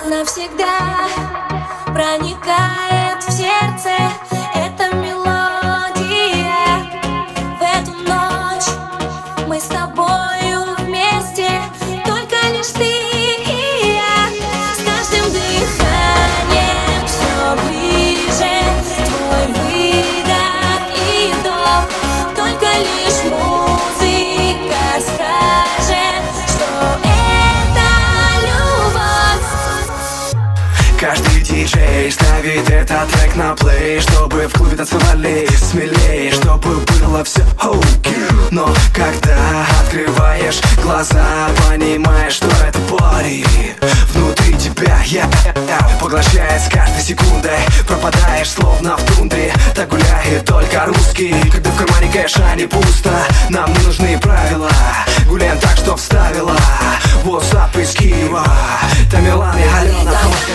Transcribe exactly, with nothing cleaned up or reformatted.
навсегда проникает в сердце эта мелодия. В эту ночь мы с тобою вместе, только лишь ты и я. С каждым дыханием все ближе твой выдох и вдох. Только лишь музыка скажет, что это любовь. Каждый диджей ставит этот трек на плей, чтобы в клубе танцевали смелее, чтобы было все окей. Но когда открываешь глаза, понимаешь, что это пари внутри тебя, я, я поглощает с каждой секундой. Пропадаешь словно в тундре, так гуляет только русский. Когда в кармане кэша не пусто, нам не нужны правила. Гуляем так, что вставила WhatsApp из Киева Тамилан и Алена.